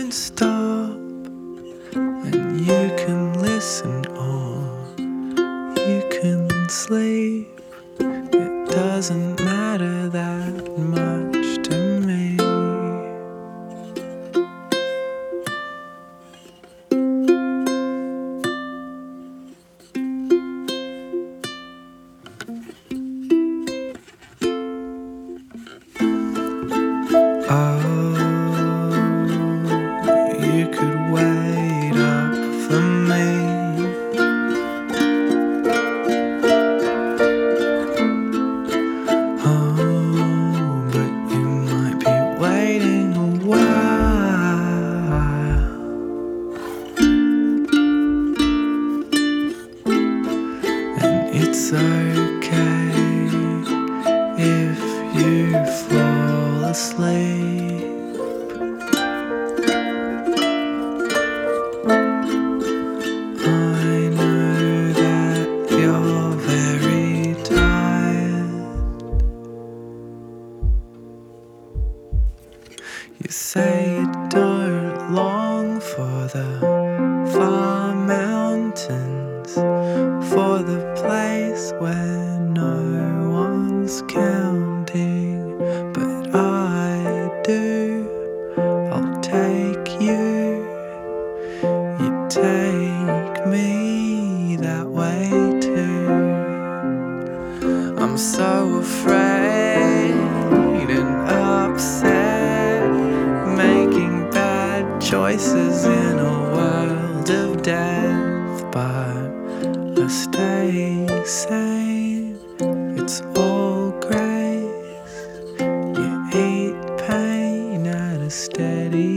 can stop and you can listen or you can sleep. It doesn't matter that much to me. Oh, you could wait up for me. Oh, but you might be waiting a while. And it's okay if you fall asleep. I know that you're very tired. You say you don't long for the far mountains, for the place where no one's counting, but I do. I'll take you, you take me that way too. I'm so afraid and upset, making bad choices in a world of death, but I stay sane. It's all grace. You eat pain at a steady